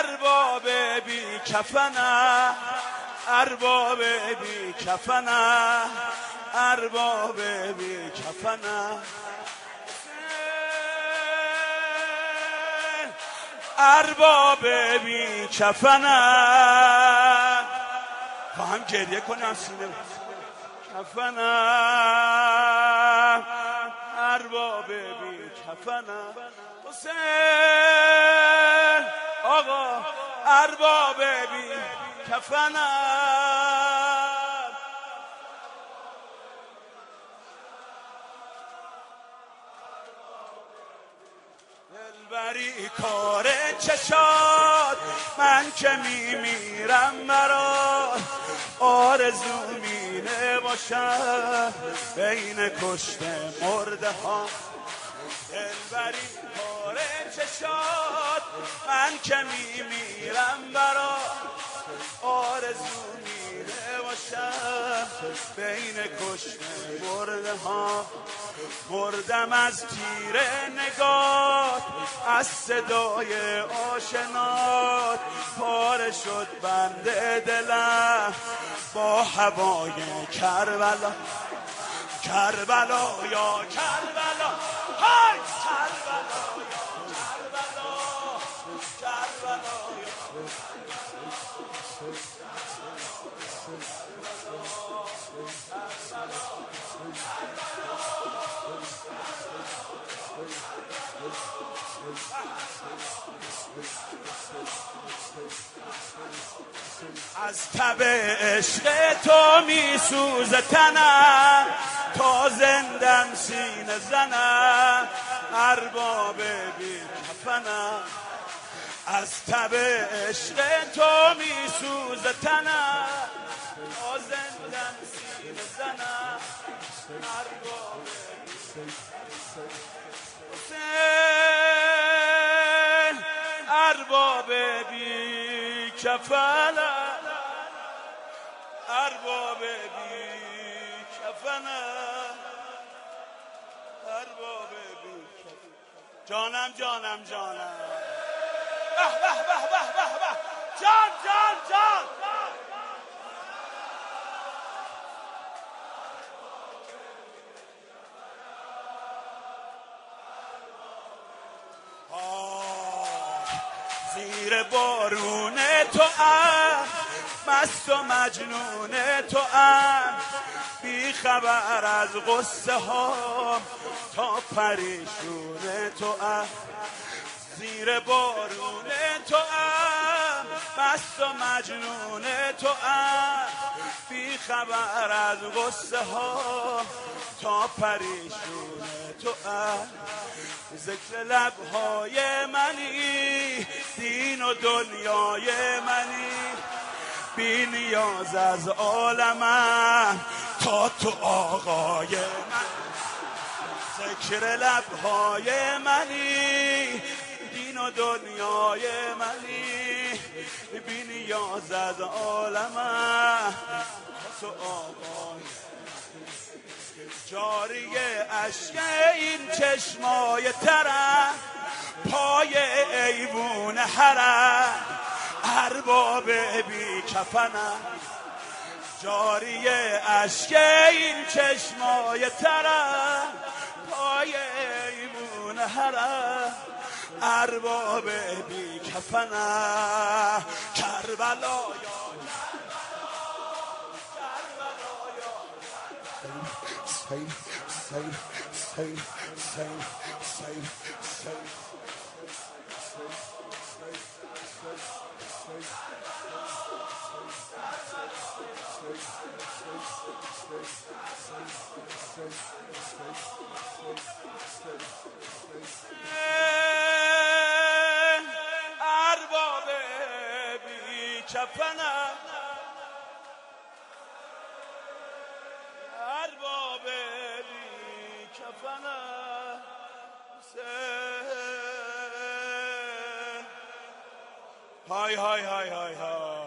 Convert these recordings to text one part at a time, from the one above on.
ارباب بی کفنه، ارباب بی کفنه، ارباب بی کفنه، ارباب بی کفنه. خواهم گریه کنم سینه کفنه، ارباب بی کفنه. حسین آقا ارباب بی کفنه. دلبری کار چشات من که میمیرم مرا آرزو مینه باشم بین کشته مرده ها. دلبری کار چشات من که میمیرم برا آرزو مینه باشم بین کشته مرده ها. مردم از تیر نگات از صدای آشنات پاره شد بند دلم با هوای کربلا. کربلا یا کربلا های کربلا یا کربلا کربلا از تب عشق تو می سوزه تنم تا زندم سینه زنم ارباب بی کفنم. از تب عشق تو می سوزه تنم تا زندم سینه زنم ارباب حسین ارباب بی کفنم، ارباب بی کفنم، ارباب بی کفنم. جانم جانم جانم به به به به به به جان جان جان. زیر بارون تو مست و مجنون تو بی خبر از غصه ها تا پریشون تو زیر بارون تو مست و مجنون تو بی خبر از غصه ها تا پریشون تو ذکر لبهای منی دین و دنیای منی بی نیاز از عالمم تا تو آقای من. ذکر لبهای منی دین و دنیای منی بی نیاز از عالمم تا تو آقای. جاری اشک این چشمای ترم پای ایوون حرم ارباب بی کفنم. جاری اشک این چشمای ترم پای ایوون حرم ارباب بی کفنم. کربلا یا Save, save, save, save, save, save. ارباب بی کفنم، ارباب بی کفنم. های های های های های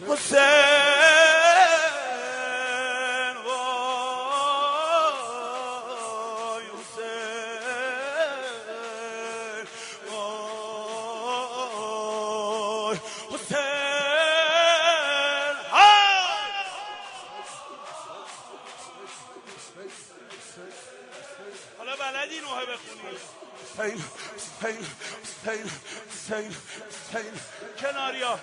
حسین وای حسین وای حسین حالا بلدی نوحه بخونی حسین کناریا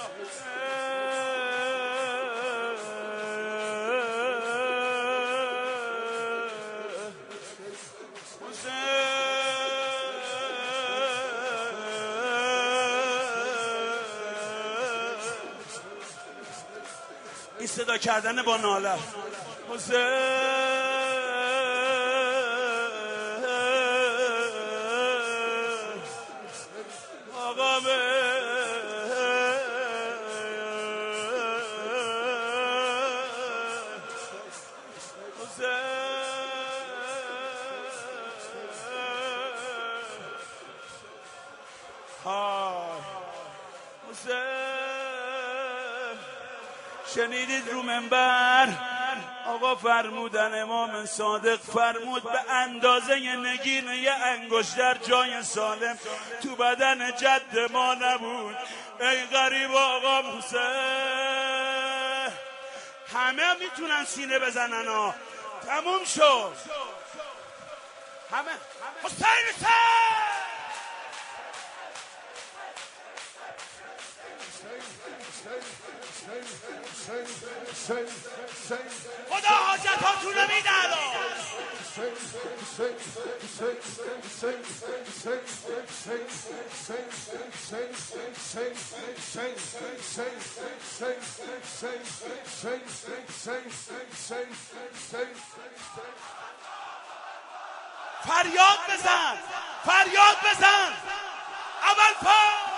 این صدا کردن با ناله حسین آقا شنیدید رو منبر آقا فرمودن امام صادق فرمود به اندازه نگینه یه انگشتر جای سالم تو بدن جد ما نبود. ای غریب آقا حسین همه میتونن سینه بزنن ها تموم شد همه حسین خدا حاجتاتونو میده فریاد بزن اول پا